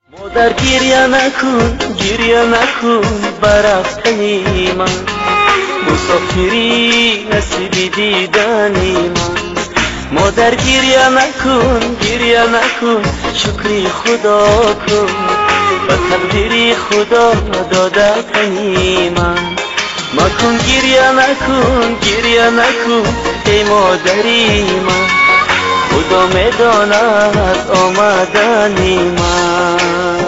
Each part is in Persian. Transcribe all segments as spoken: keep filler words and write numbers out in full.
مادر گریه نکن گریه نکن برفتنی من، مسافری نصیبی دیدنی من. مادر گریه نکن گریه نکن شکری خدا کن، و تقدیری خدا داده تنی من. مکن گریه نکن گریه نکن ای مادری من، خدا میداند آمدنی من.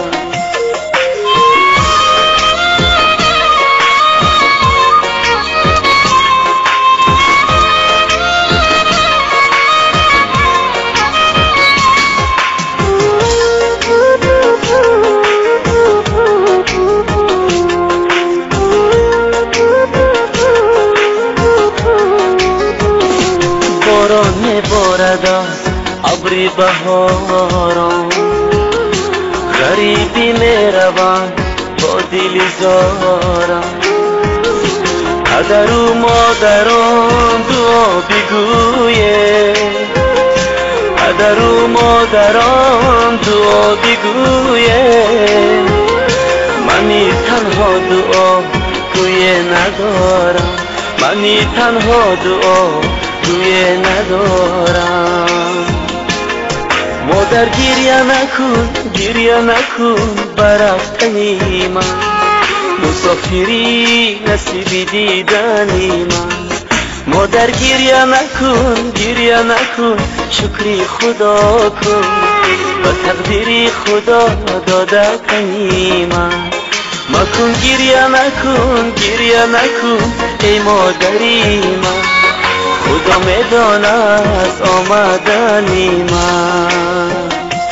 باران میبارد از ابری بهاران، غریبی میروند با دل زارم. پدر و مادران دعا بگویه، پدر و مادران دعا بگویه. منی تنها دعا توی ندارم، منی تنها دعا توی ندارم. مادر گریه نکن گریه نکن برفتنی من، مسافری نصیبی دیدنی من. مادر گریه نکن گریه نکن شکری خدا کن، و تقدیری خدا داده تنی من. مکن گریه نکن گریه نکن ای مادری من، خدا میداند آمدنی من.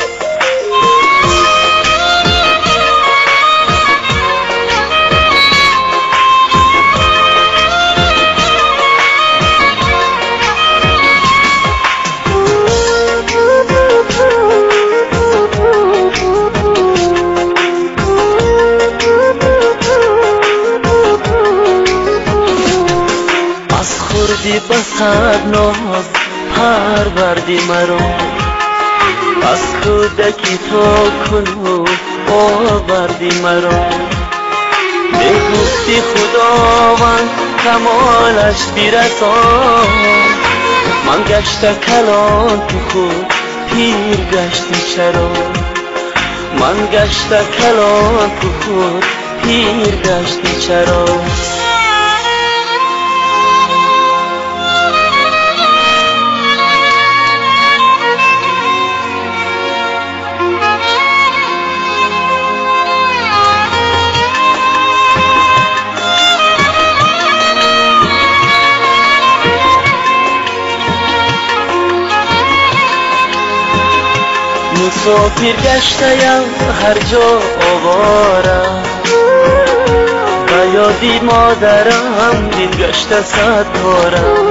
خوردی بسد ناز پروردی مرا، از کودکی تو کنو آوردی مرا. میگفتی خداوند کمالش برسان، من گشته کلان تو خود پیر گشتی چرا. من گشته کلان تو خود پیر گشتی چرا. مسافر گشتیم هر جا آوارم، به یادی مادرم دل گشته صد بارم.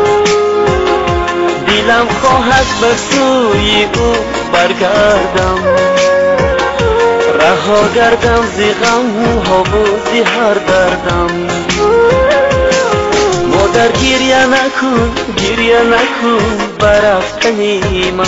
دلم خواهد به سوی او برگردم، رها گردم زی غم ها و زی هر دردم. مادر گریه نکن گریه نکن برفتنی من،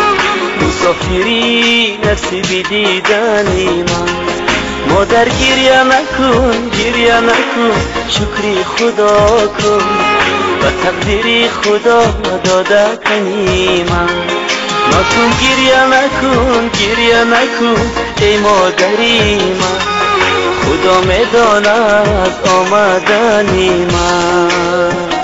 مسافری نصیبی دیدنی من. مادر گریه نکن گریه نکن شکری خدا کن، و تقدیری خدا داده تنی من. مکن گریه نکن گریه نکن ای مادری من، خدا میداند آمدنی من.